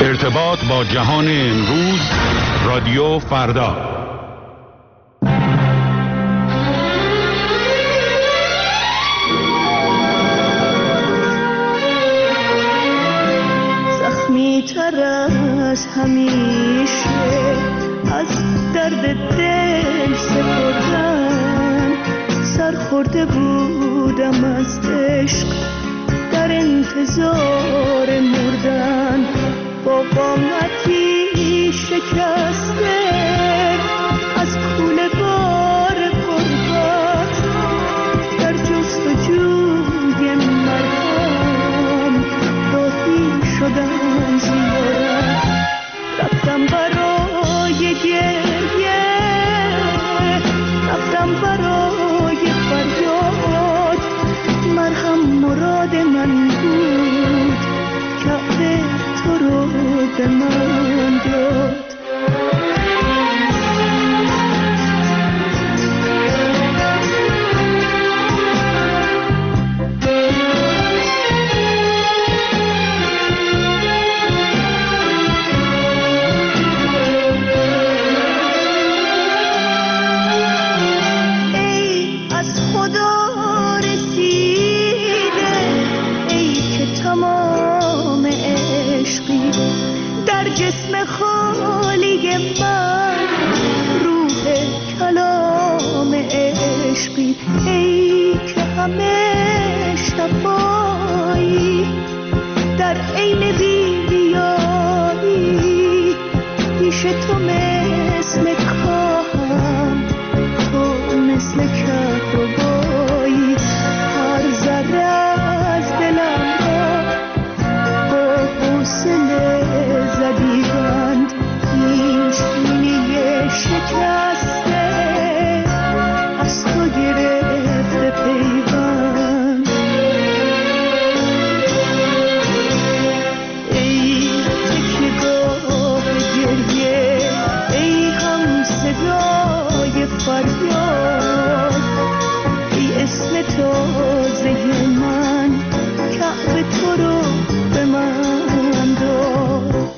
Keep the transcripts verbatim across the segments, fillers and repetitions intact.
ارتباط با جهان امروز، رادیو فردا. زخمی تر از همیشه از درد دل سپردم، سرخورده بودم از عشق در انتظار مردن، با قامتی شکسته از کوله بار غربت در جستجوی مرهم راهی شدم زیارت، رفتم برای گریه، رفتم برای فریاد، مرهم مراد من بود، کعبه تو رو به من داد. جسم خالی من روح کلام عشقی، ای که همه شفایی در عین بی‌ریایی، پیش تو مثل کاهم، تو مثل کهربایی، هر ذره از دلم را با حوصله زدیدند، هیچ بینی شکسته از تو گرفته پیوند. ای تکیه‌گاه گریه، ای هم صدای فریاد، ای اسم تازه من، کعبه تو رو به من داد.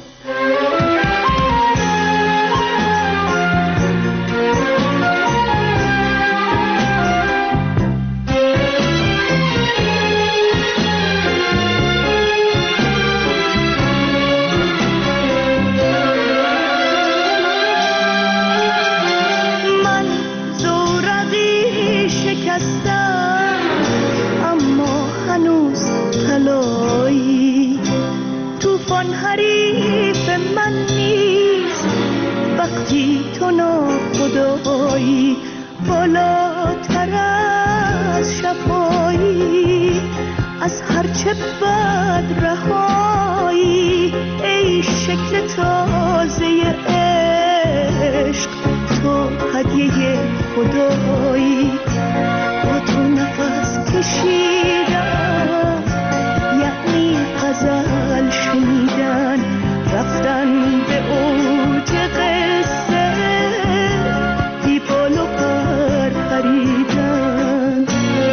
حریف من نیست وقتی تو ناخدایی، بالاتر از شفایی، از هرچه بد رهایی، ای شکل تازه عشق، تو هدیه خدایی، با تو نفس کشیدم یعنی غزل شنیدن، رفتن به اوج قصه، بی بال و پر پریدن.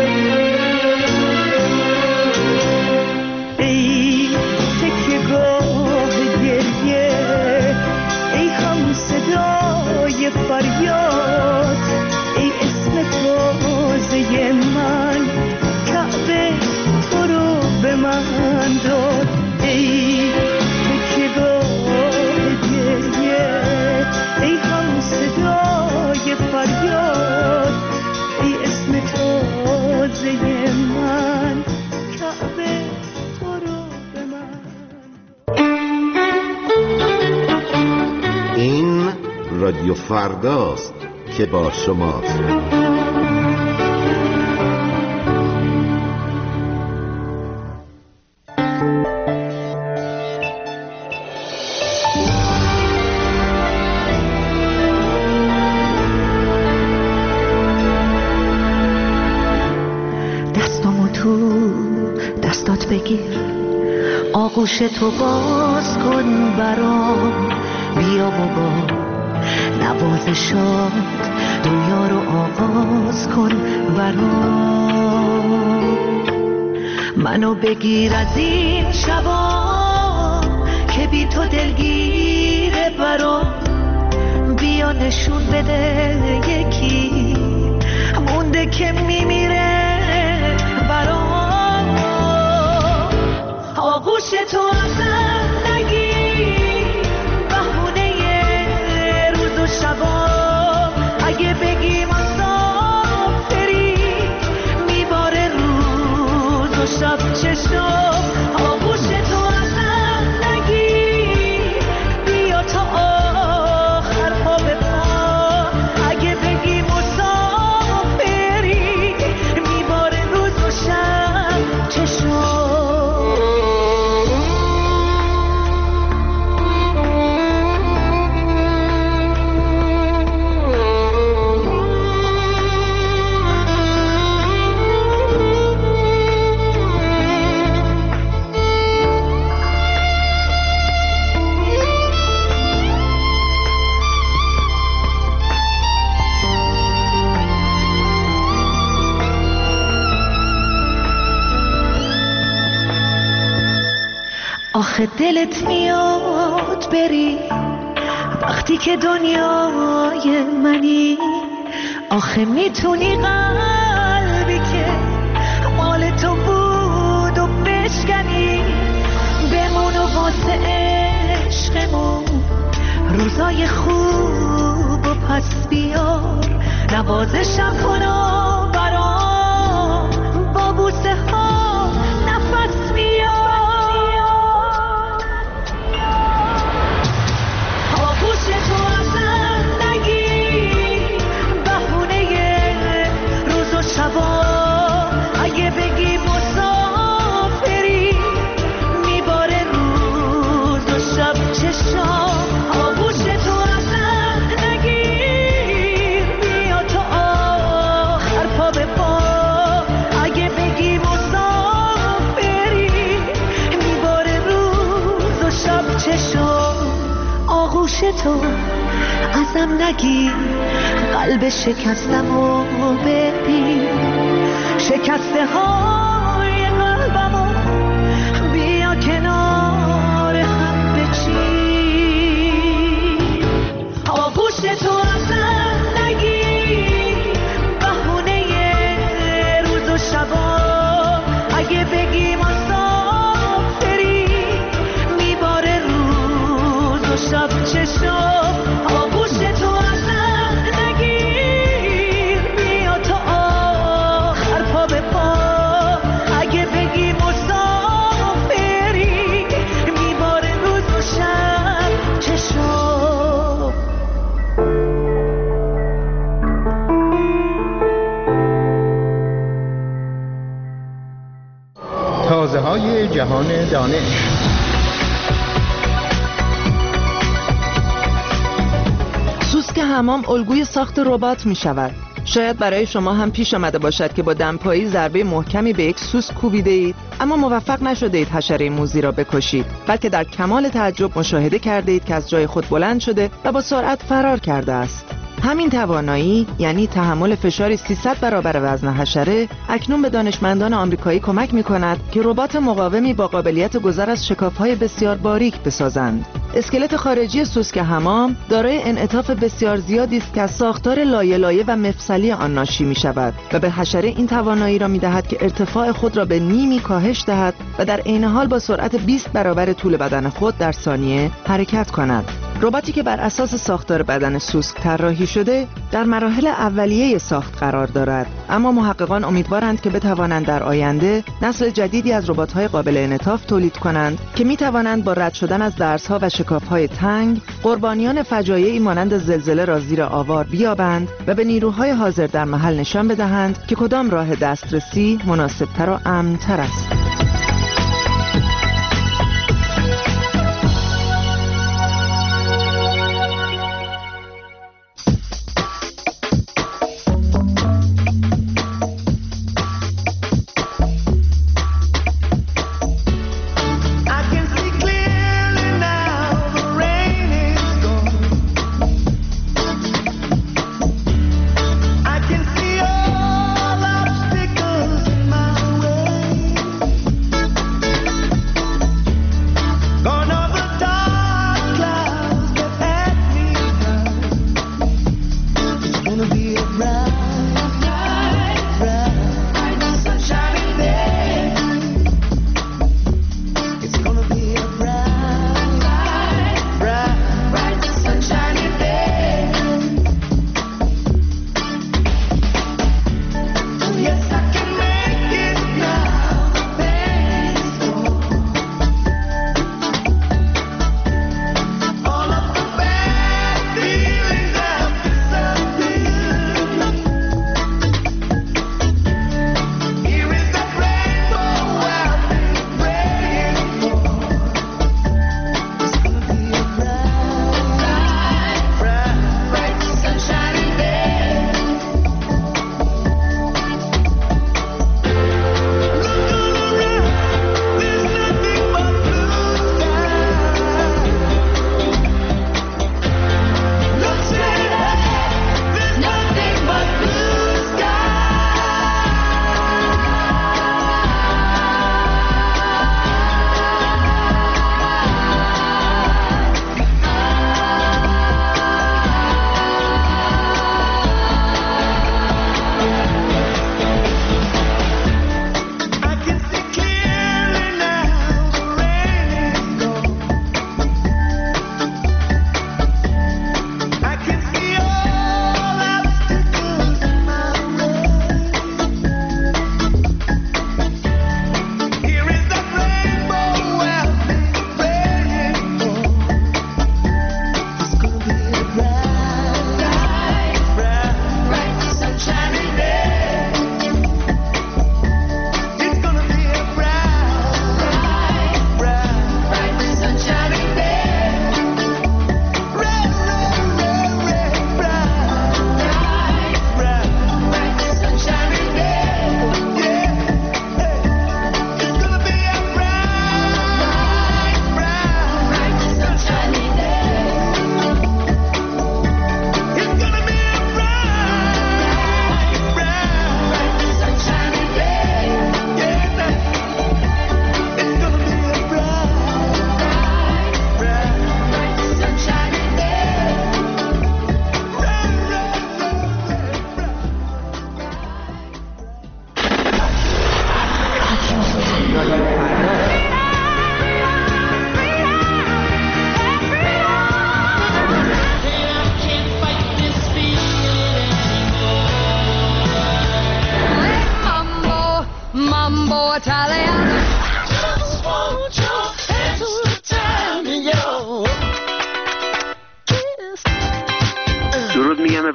ای تکیه‌گاه گریه، ای هم صدای فریاد، ای اسم تازه من، کعبه تو رو به من داد. ای تکیه‌گاه گریه، ای هم صدای فریاد، ای اسم تازه من، کعبه تو رو به من داد. این رادیو فرداست که با شماست. بگیر، آغوش تو باز کن برام، بیا و با نوازشات دنیا رو آغاز کن برام. منو بگیر از این شبا که بی تو دل بده یکی مونده که میمیره برام. آغوش تو ازم نگیر بهونه روز و شبا، اگه بگی مسافری میباره روز و شب چشم. آغوش تو ازم نگیر بیا تا آخر پا به پا، اگه بگی مسافری میباره روز و شب چشم. آخه دلت میاد بری وقتی که دنیای منی، آخه میتونی قلبی که مال تو بود و بشکنی، بمون و واسه عشقمون روزای خوب و پس بیار، نوازشم کن و برام با بوسه ها نفس بیار. اگه بگی مسافری میباره روز و شب چشم. آغوش تو ازم نگیر بیا تا آخر پا به پا، اگه بگی مسافری میباره روز و شب چشم. آغوش تو ازم نگیر قلب شکستم و ببین، شکسته های قلبمو بیا کنار هم بچین. آغوش تو ازم نگیر بهونه روز و شبا، اگه بگی مسافری میباره روز و شب چشم. آغوش تو ازم نگیر بیا تا آخر پا به پا، اگه بگی مسافری میباره روز و شب چشم. تازه های جهان دانش. سوسک حمام الگوی ساخت ربات می شود. شاید برای شما هم پیش آمده باشد که با دمپایی ضربه محکمی به یک سوسک کوبیده اید، اما موفق نشده اید حشره موذی را بکشید، بلکه در کمال تعجب مشاهده کرده اید که از جای خود بلند شده و با سرعت فرار کرده است. همین توانایی، یعنی تحمل فشار سیصد برابر وزن حشره، اکنون به دانشمندان آمریکایی کمک می‌کند که ربات مقاومی با قابلیت گذر از شکاف‌های بسیار باریک بسازند. اسکلت خارجی سوسک حمام دارای انعطاف بسیار زیادی است که از ساختار لایه لایه و مفصلی آن ناشی می‌شود و به حشره این توانایی را می‌دهد که ارتفاع خود را به نیمی کاهش دهد و در عین حال با سرعت بیست برابر طول بدن خود در ثانیه حرکت کند. رباتی که بر اساس ساختار بدن سوسک طراحی شده در مراحل اولیه ساخت قرار دارد، اما محققان امیدوارند که بتوانند در آینده نسل جدیدی از ربات‌های قابل انعطاف تولید کنند که می‌توانند با رد شدن از درزها و شکاف‌های تنگ قربانیان فجایعی مانند زلزله را زیر آوار بیابند و به نیروهای حاضر در محل نشان بدهند که کدام راه دسترسی مناسب‌تر و امن‌تر است.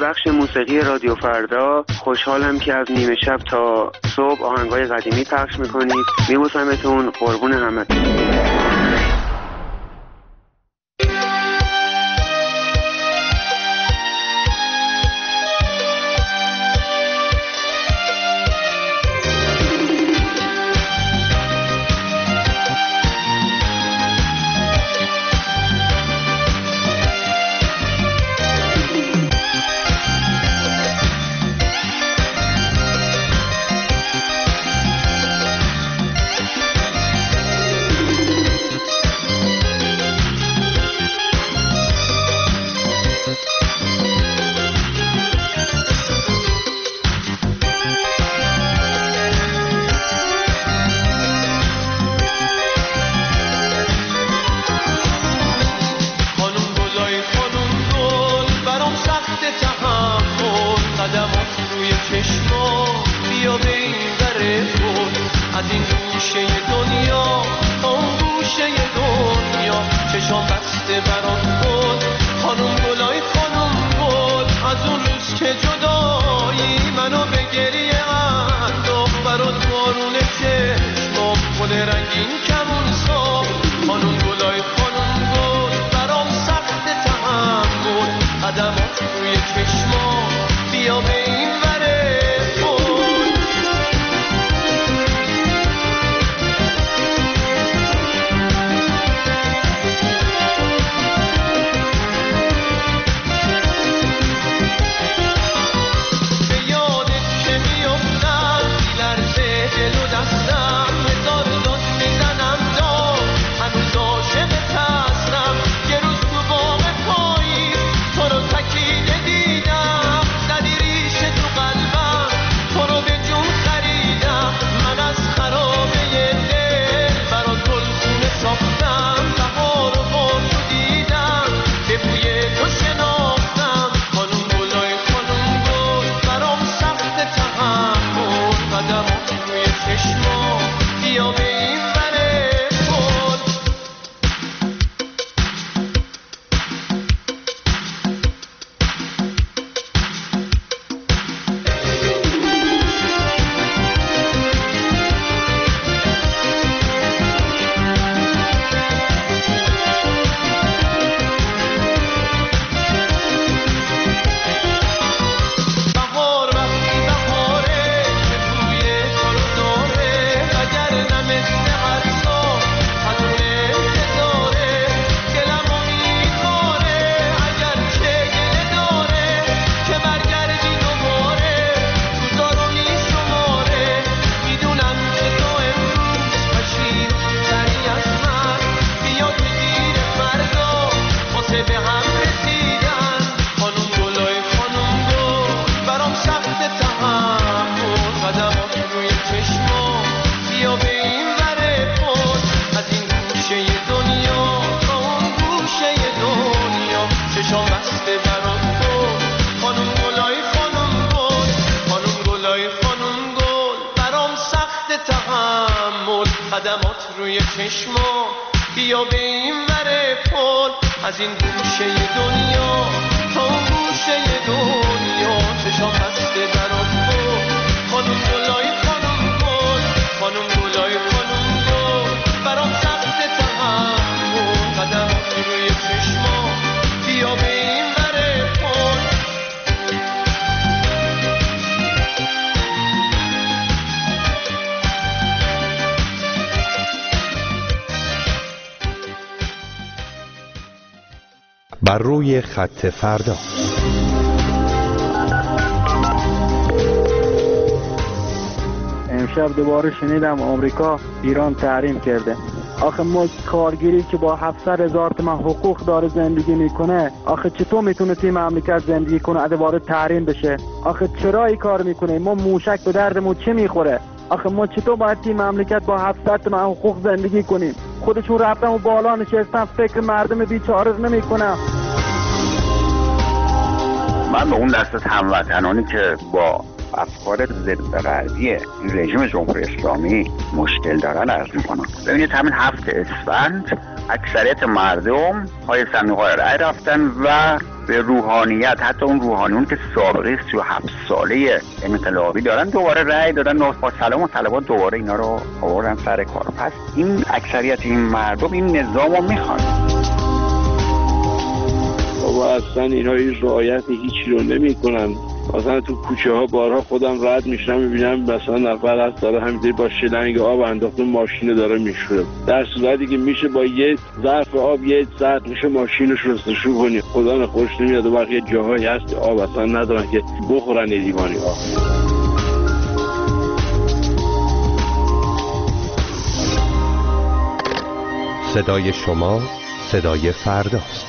بخش موسیقی رادیو فردا. خوشحالم که از نیمه شب تا صبح آهنگای قدیمی پخش میکنید. میبوسمتون، قربون همتون. قدمات روی چشما بیا به این ور پل، از این گوشه دنیا تا اون گوشه دنیا چشام بسته برات بود. خانم گلای خانم گل، خانم گلای خانم گل، برام سخت تحمل. قدمات روی چشما بیا به این ور پل. بر روی خط فردا. امشب دوباره شنیدم آمریکا ایران تحریم کرده. آخه ما کارگری که با هفتصد هزار تومان حقوق داره زندگی میکنه، آخه چطور میتونه توی مملکت زندگی کنه دوباره تحریم بشه؟ آخه چرا این کار میکنه؟ ما موشک به دردمون چه میخوره؟ آخه ما چطور باید توی مملکت با هفتصد تومان حقوق زندگی کنیم؟ خودشون رفتن و بالا نشستن، فکر مردم بیچاره نمیکنن. من به اون دسته هموطنانی که با افکار ضد غربی این رژیم جمهوری اسلامی مشکل دارن عرض میکنم. ببینید همین هفت اسفند اکثریت مردم پای صندوق‌های رای رفتن و به روحانیت، حتی اون روحانیون که سابقه سی و هفت ساله انقلابی دارن دوباره رأی دادن با سلام و طلبات دوباره اینا رو آوردن سر کار. پس این اکثریت این مردم این نظام رو میخوان. بابا اصلا اینا هیچ رعایت هیچی رو نمی کنن. مثلا تو کوچه ها بارها خودم رد میشم میبینم مثلا نفر هست داره همینطوری با شلنگ آب انداخته ماشین داره میشوره، در صورتی که میشه با یه ظرف آب یه ساعت میشه ماشینش رو رستشو کنی. خدا نخورش نمیاد و بقیه جاهایی هست آب اصلا ندارن که بخورن لیوانی آب. صدای شما صدای فرداست.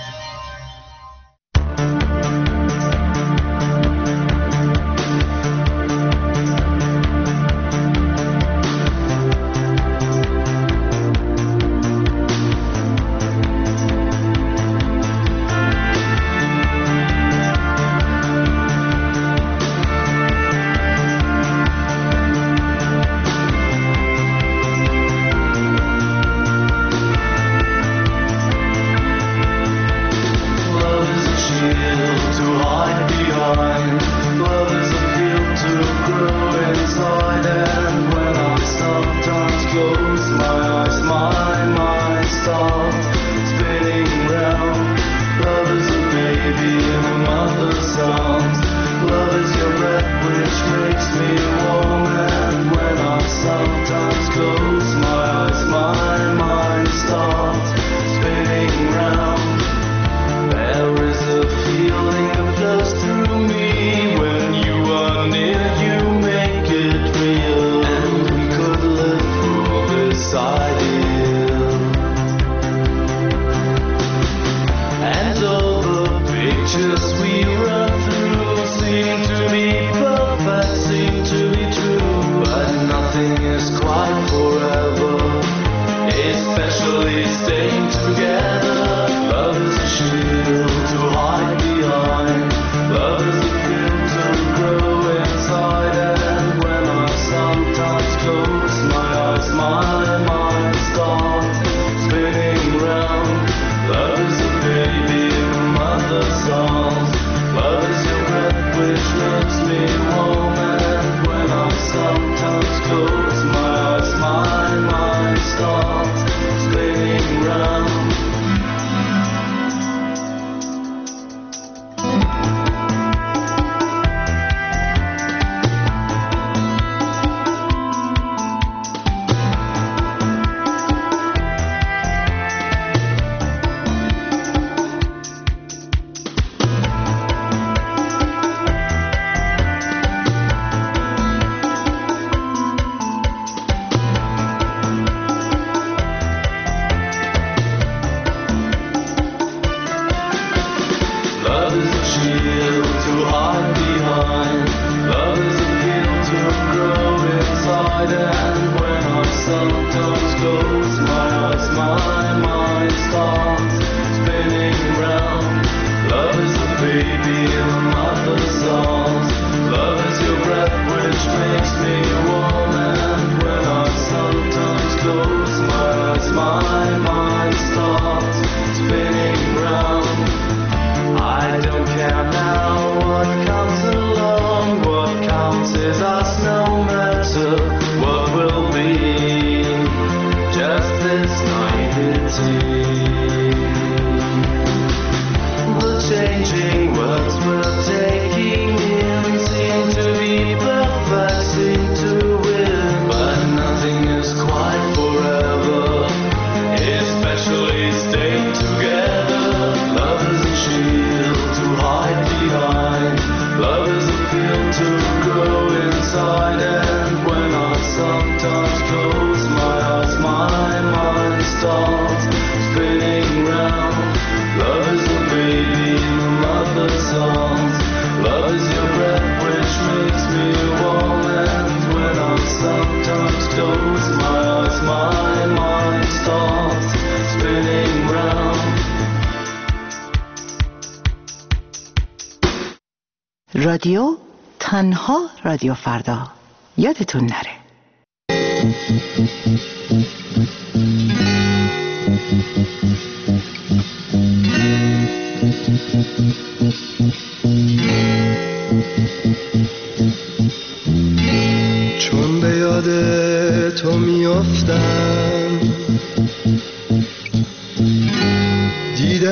رادیو تنها رادیو فردا، یادتون نره.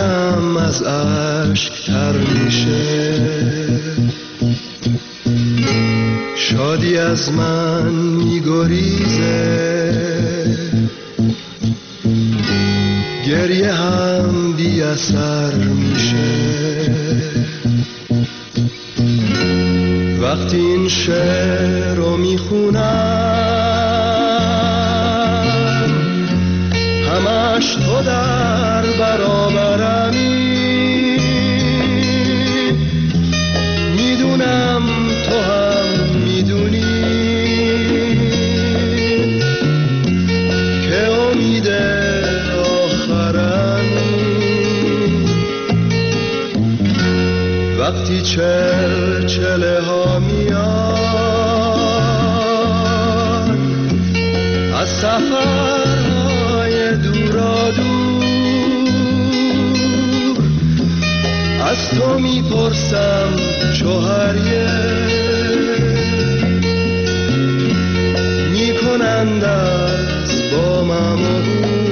چشمم از اشک تر میشه، شادی از من میگریزه، گریه هم بی اثر میشه. وقتی این شعر رو میخونم همش تو در برابرمی، میدونم تو هم میدونی که امید آخرمی. وقتی چلچله ها میان از سفرهای دورا دور، از تو میپرسم شوهریه، میکنند از با ممون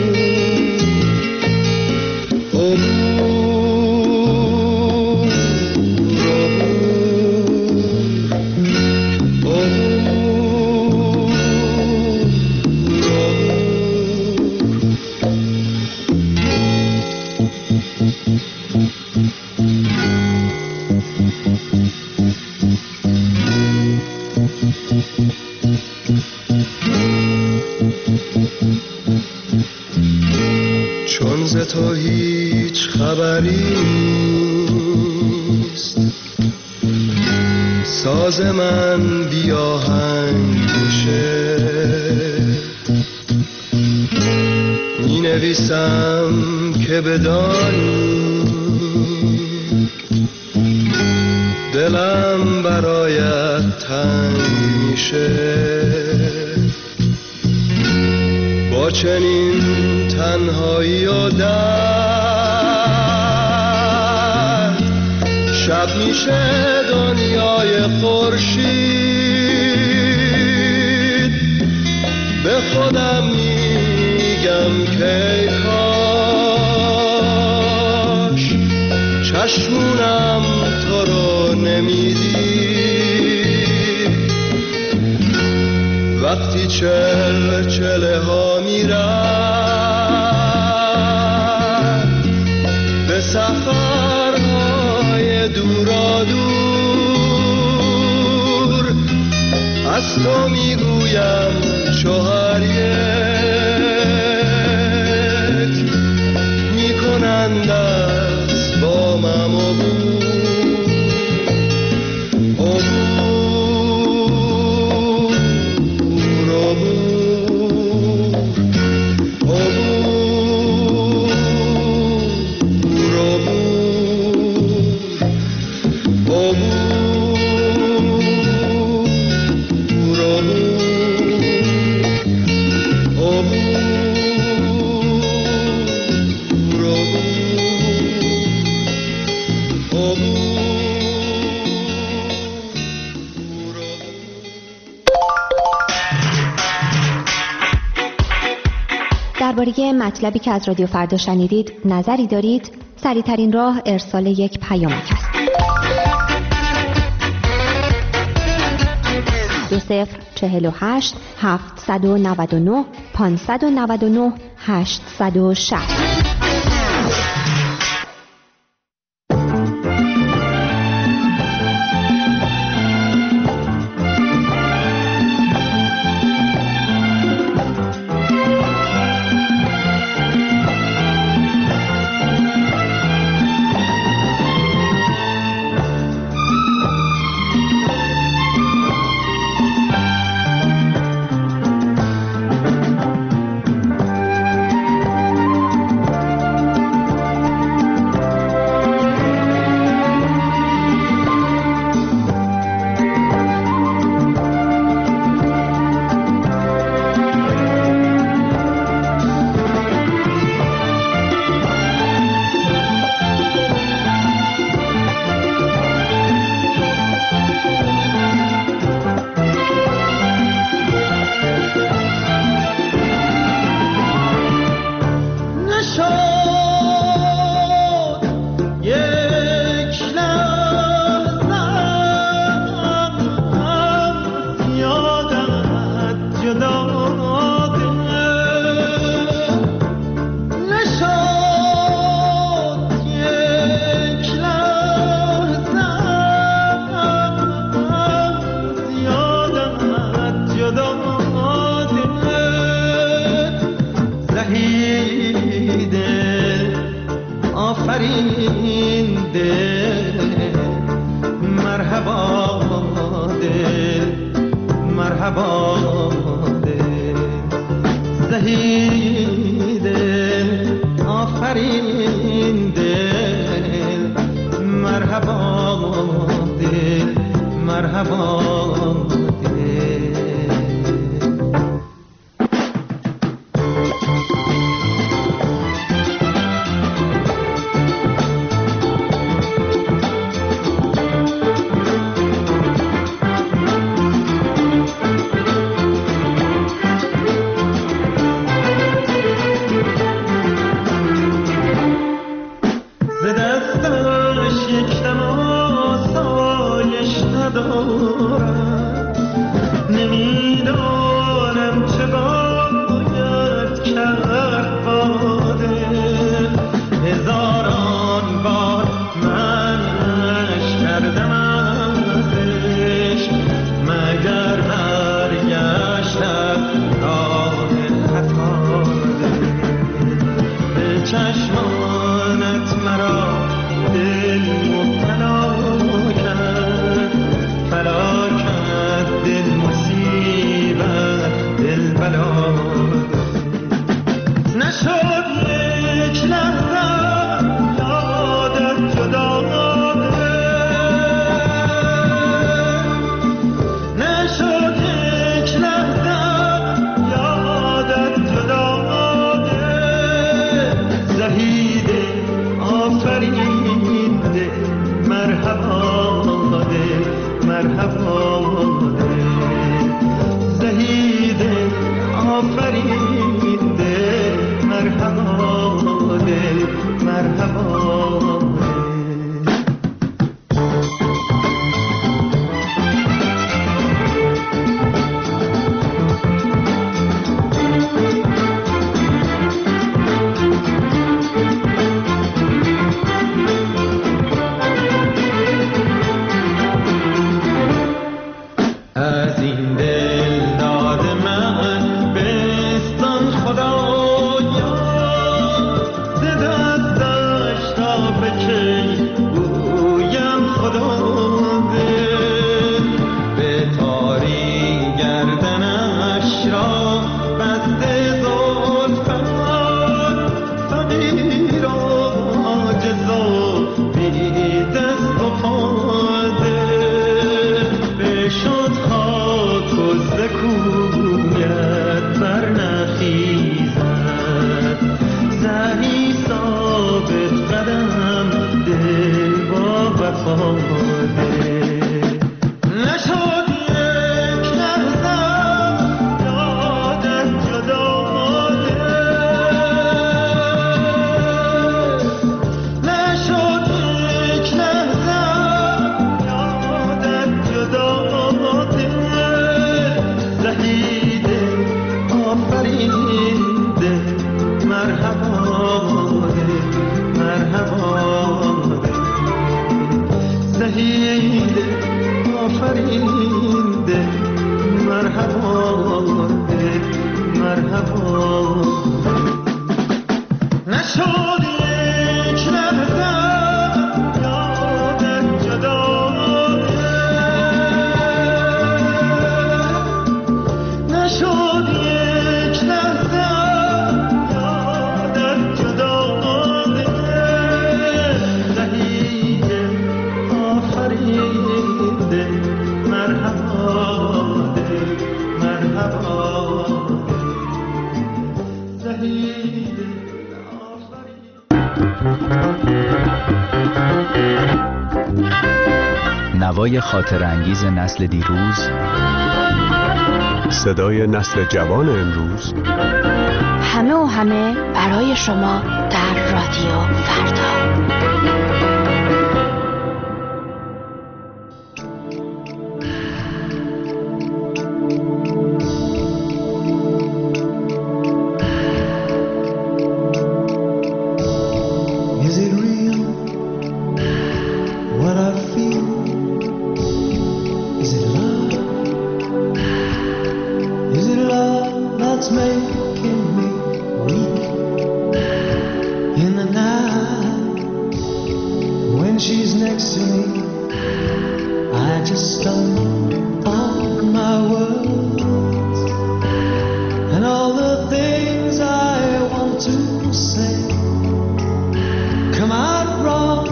چون ز تو هیچ خبری نیست، ساز من بی آهنگ میشه، می نویسم که بدانی دلم برایت تنگ میشه. با چنین تنهایی و درد شب میشه دنیای خورشید، به خودم میگم که کاش چشمونم تو رو نمیدید. وقتی چلچله ها میرن به سفرهای دورا دور، از تو میگویم شوهر یک، میکنند از با مم درباره مطلبی که از رادیو فردا شنیدید نظری دارید؟ سریع‌ترین راه ارسال یک پیامک است. دو صفر چهل و هشت هفتصد و نود و نه پانصد و نود و نه هشتصد و شصت. آفرین دل مرحبا دل مرحبا دل زهید آفرین دل مرحبا دل مرحبا نوای خاطر انگیز نسل دیروز، صدای نسل جوان امروز، همه و همه برای شما در رادیو فردا. Making me weak in the night. she's next to me, I just stumble on my words and all the things I want to say come out wrong.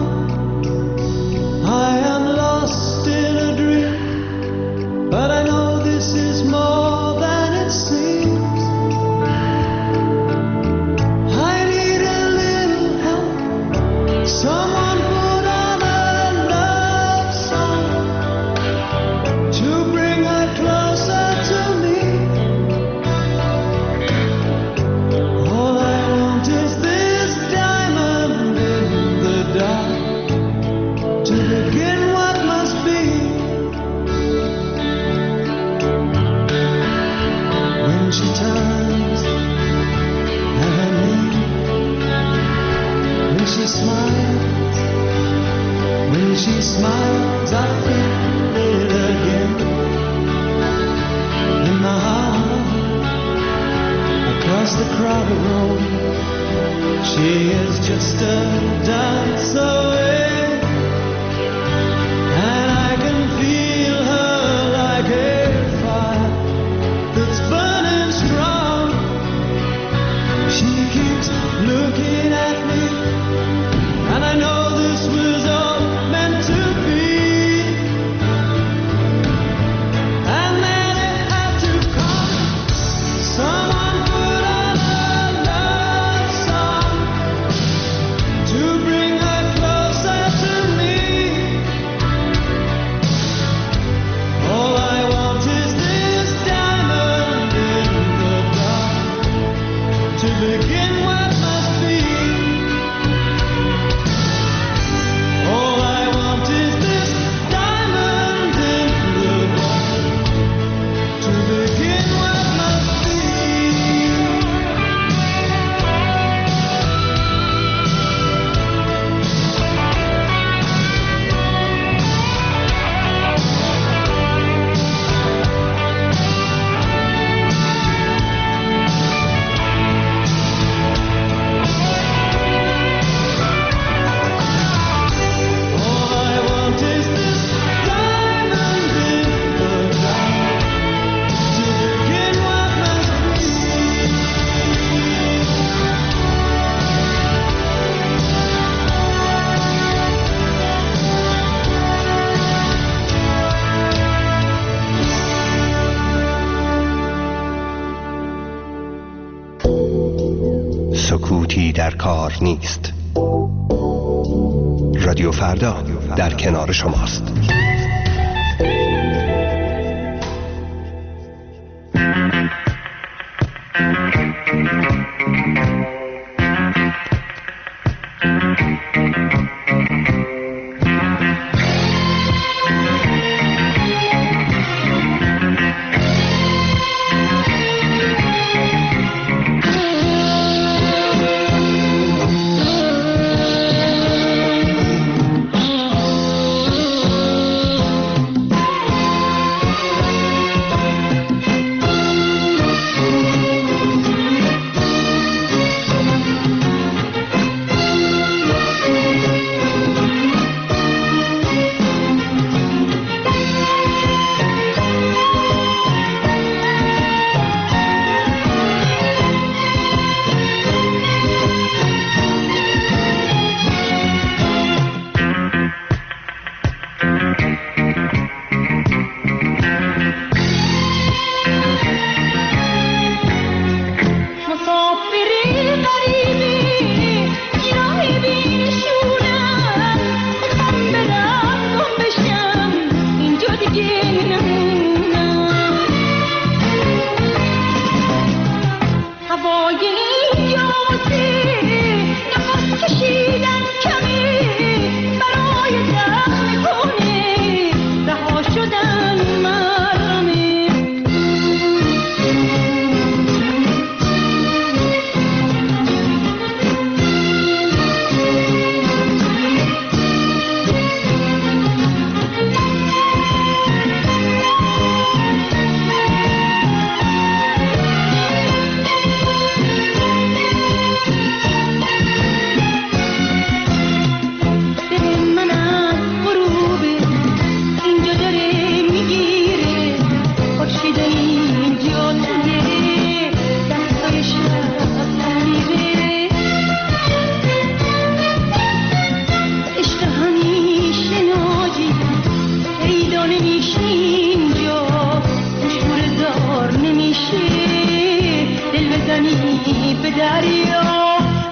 I am lost in a dream, but I know this is more than it seems. I need a little help, someone put on a love song to bring her closer to me. All I want is this diamond in the dark to begin what must be. When she turns and her name, when she smiles, when she smiles, I feel it again in my heart. Across the crowded road, she is just a dance away, and I can feel her like a fire that's burning strong. She keeps looking at me, and I know this was all meant to be. And then it had to come. Someone put on a love song to bring her closer to me. All I want is this diamond in the dark to begin what must be. All I want is this diamond in the dark to begin what must be. All I want is this diamond in the dark to begin what must be. سکوتی در کار نیست. رادیو فردا در کنار شماست.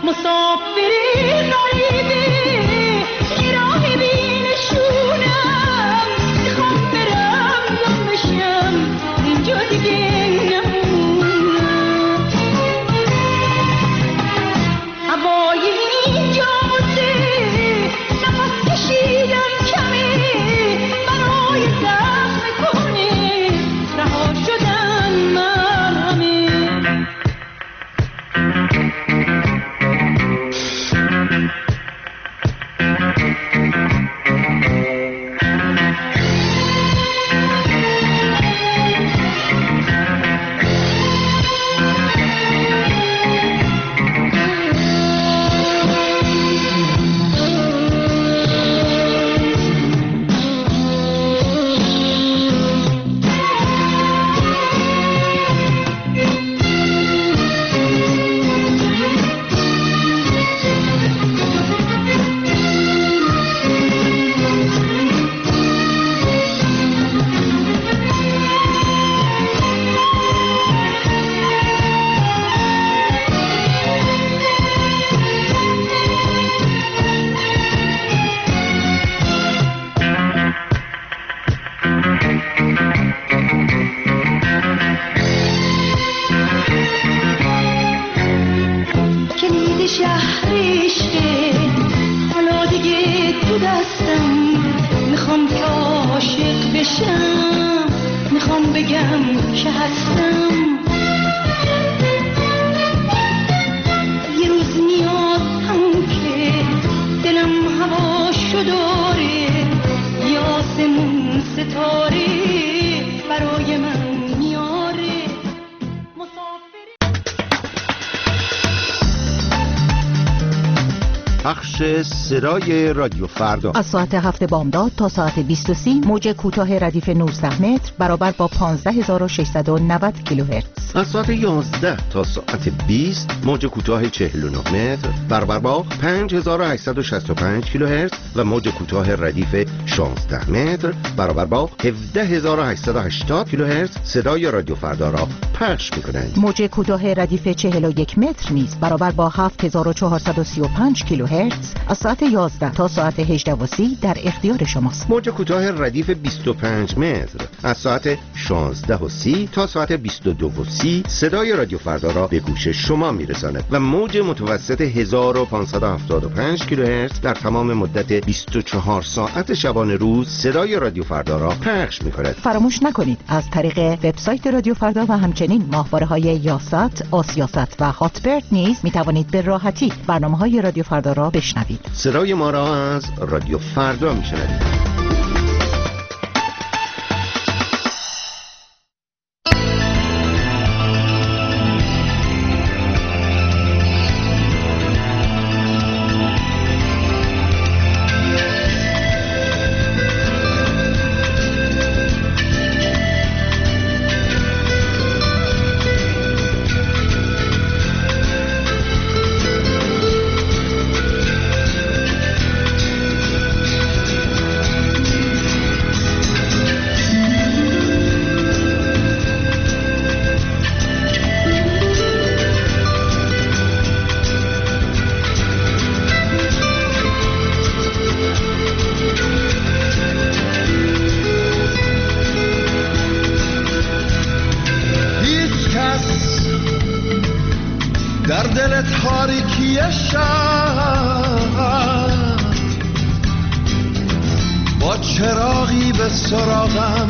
پخش صدای رادیو فردا از ساعت هفت بامداد تا ساعت بیست و سه موج کوتاه ردیف نوزده متر برابر با پانزده هزار و ششصد و نود کیلوهرتز. از ساعت یازده تا ساعت بیست موج کوتاه چهل و نه متر برابر با پنج هزار و هشتصد و شصت و پنج کیلوهرتز و موج کوتاه ردیف شانزده متر برابر با هفده هزار و هشتصد و هشتاد کیلوهرتز صدای رادیو فردا را پخش می‌کنند. موج کوتاه ردیف چهل و یک متر نیز برابر با هفت هزار و چهارصد و سی و پنج کیلوهرتز از ساعت یازده تا ساعت هجده و سی در اختیار شماست. موج کوتاه ردیف بیست و پنج متر از ساعت شانزده و سی تا ساعت بیست و دو و سی صدای رادیو فردا را به گوش شما میرساند و موج متوسط هزار و پانصد و هفتاد و پنج کیلوهرتز در تمام مدت بیست و چهار ساعت شبانه روز صدای رادیو فردا را پخش می‌کند. فراموش نکنید از طریق وبسایت رادیو فردا و همچنین ماهواره‌های یاست، آسیاست و هاتبرد نیز می‌توانید به راحتی برنامه‌های رادیو فردا را بشنوید. صدای ما را از رادیو فردا می‌شنوید. در دل تاریکی شب با چراغی به سراغم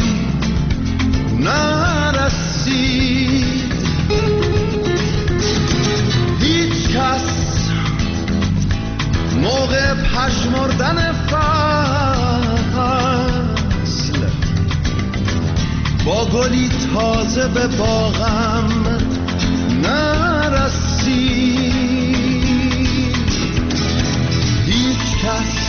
نرسید. هیچ کس موقع پژمردن فصل با گلی تازه به باغم نرسید. هیچ کس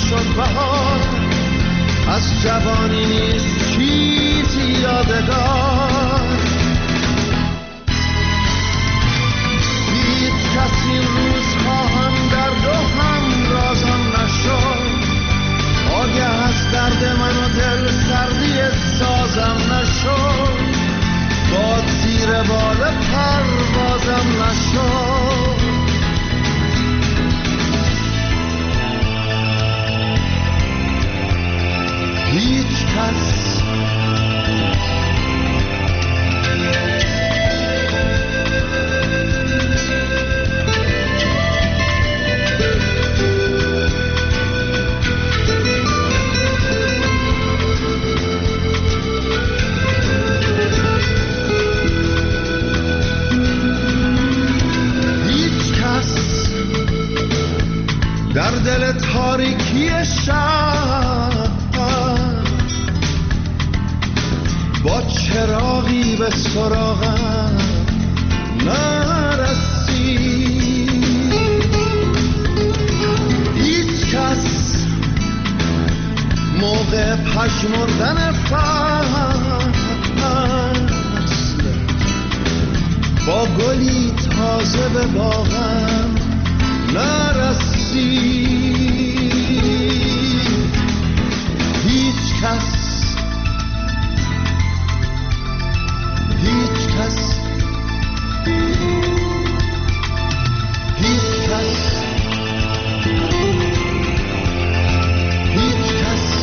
نشد بهار، از جوانی نیست چیزی یادگار. هیچ کسی این روزها هم درد و هم رازم نشد، آگه از درد من و دل سردی سازم نشد، باد زیر بال پروازم نشد. هیچ کس در دل تاریکی شب با چراغی به سراغم نرسید. هیچ کس موقع پژمردن فصل با گلی تازه به باغم نرسید. هیچ کس هیچ کس هیچ کس هیچ کس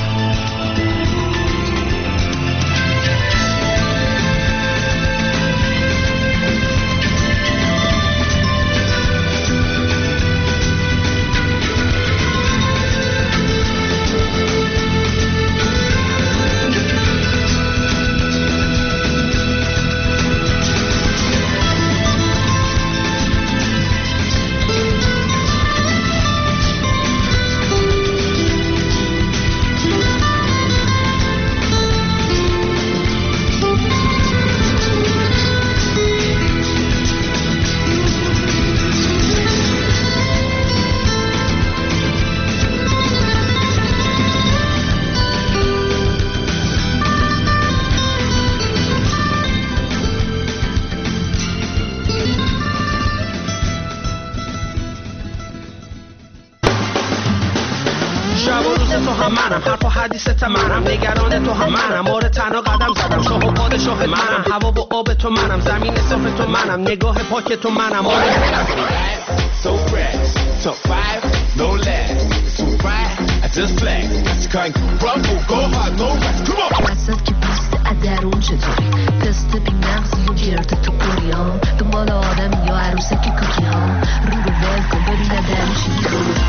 حدیثت منم، نگران تو هم منم، آره تنها قدم زدم، شاه و پادشاه منم، هوا و آب تو منم، زمین صاف تو منم، نگاه پاک تو منم، آره so fresh, top five, no less, too bright, I just flex, I can't crumble, go hard, no rest, come on. وسط که پست ادرون چطوری، پست بی مغزی و گرد تو کوری ها، دنبال آدم یا عروسک کوکی ها، رو رو ول کن ببین ادرون چی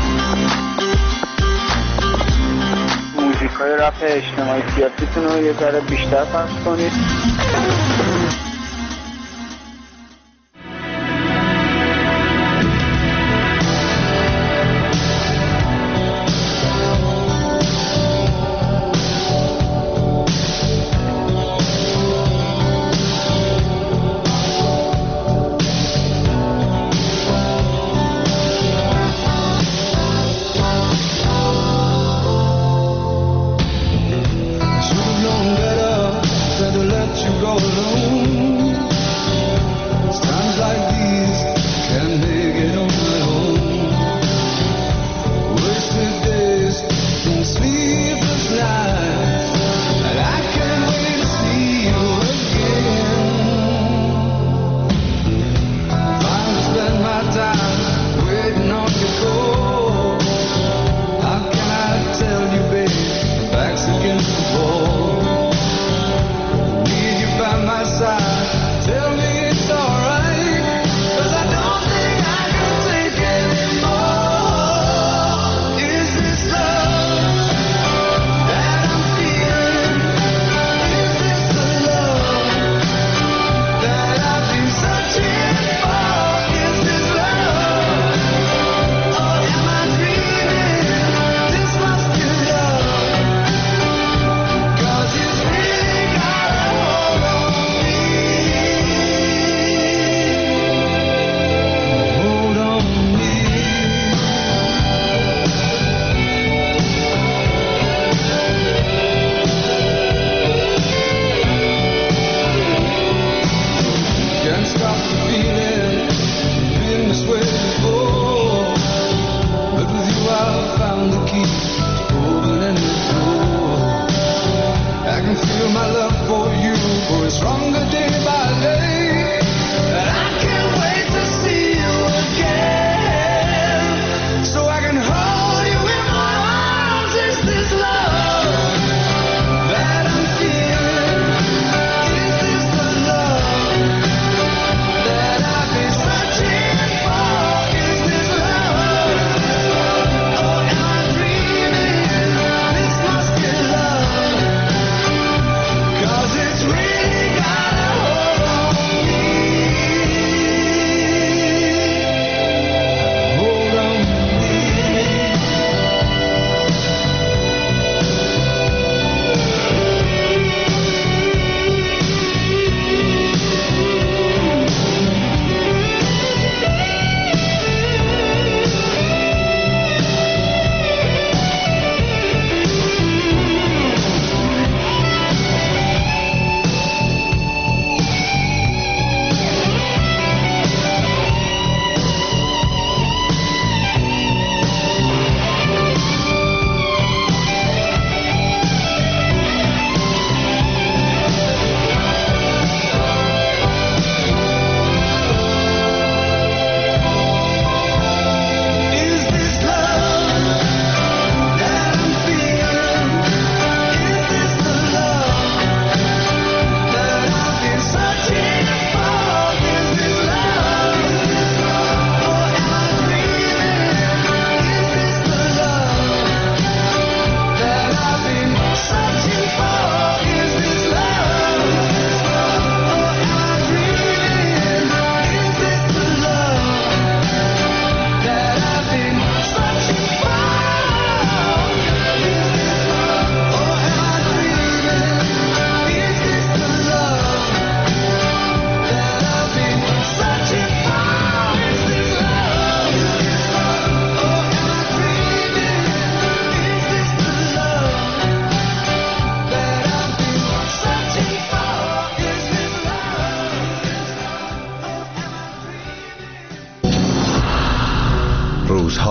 موزیکای رپ اجتماعی سیاسیتون رو یه ذره بیشتر پخش کنید. Go alone.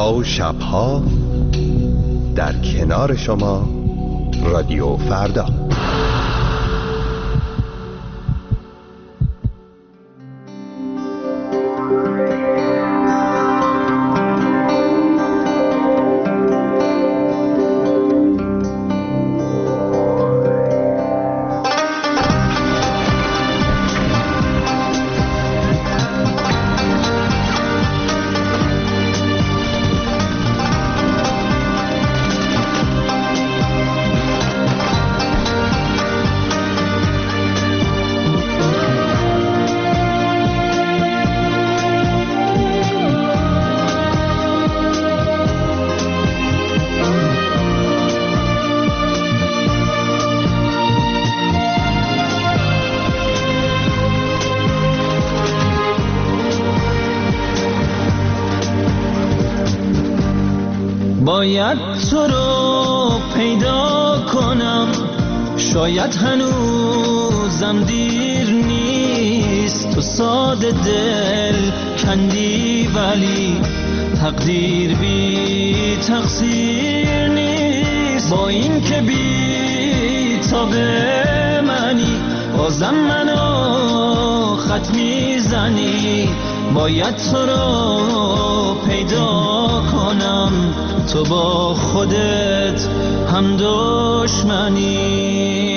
روزها و شبها در کنار شما رادیو فردا. باید تو رو پیدا کنم، شاید هنوزم دیر نیست. تو ساده دل کندی ولی تقدیر بی تقصیر نیست. با این که بی تابه منی بازم منو خط میزنی. باید تو رو پیدا کنم، تو با خودت هم دشمنی.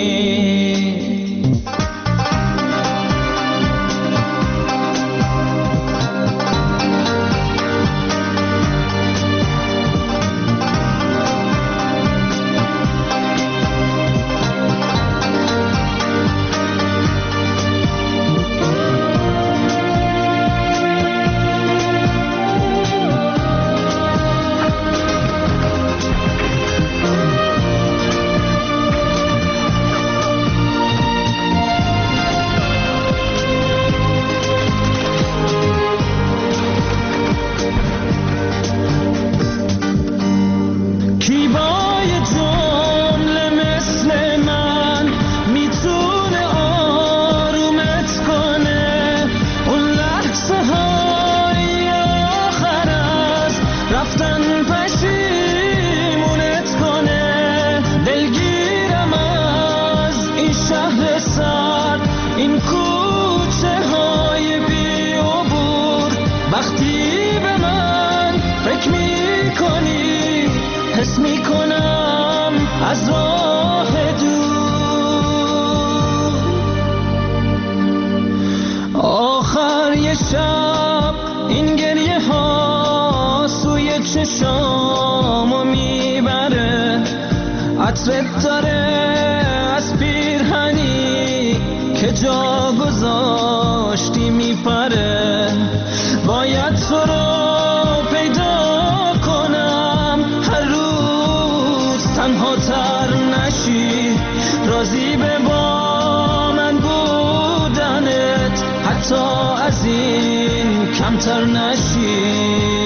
عطرت داره از پیرهنی که جا گذاشتی میپره. باید تو رو پیدا کنم، هر روز تنها تر نشی. راضی به با من بودنت حتی از این کمتر نشی.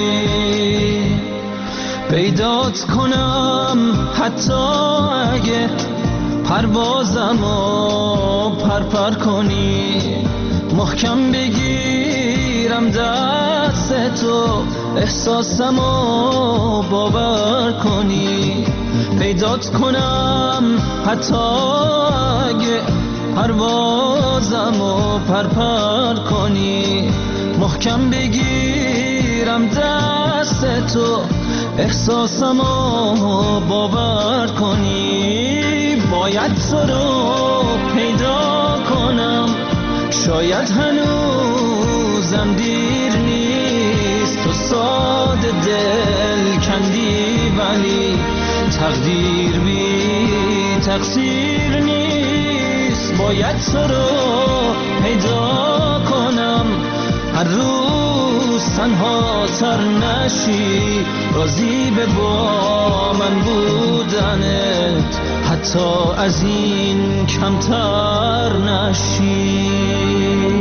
پیدات کنم حتی اگه پروازمو پرپر کنی. محکم بگیرم دست تو، احساسمو باور کنی. پیدات کنم حتی اگه پروازمو پرپر کنی. محکم بگیرم دست تو، احساسمو باور کنی. باید تو رو پیدا کنم، شاید هنوزم دیر نیست. تو ساده دل کندی ولی تقدیر بی تقصیر نیست. باید تو رو پیدا کنم، هر روز تنها تر نشی. راضی به با من بودنت حتی از این کمتر نشی.